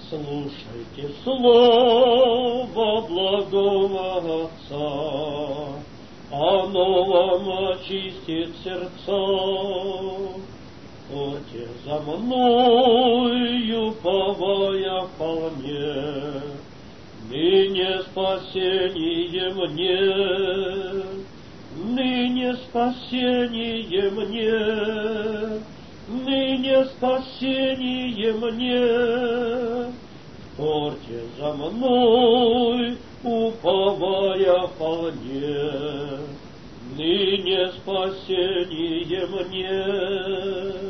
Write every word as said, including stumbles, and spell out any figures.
Слушайте слово благого Отца, оно вам очистит сердца. Ходьте за мною, повая вполне, ныне спасение мне, ныне спасение мне, ныне спасение мне. Ходьте за мной, уповая вполне, ныне спасение мне.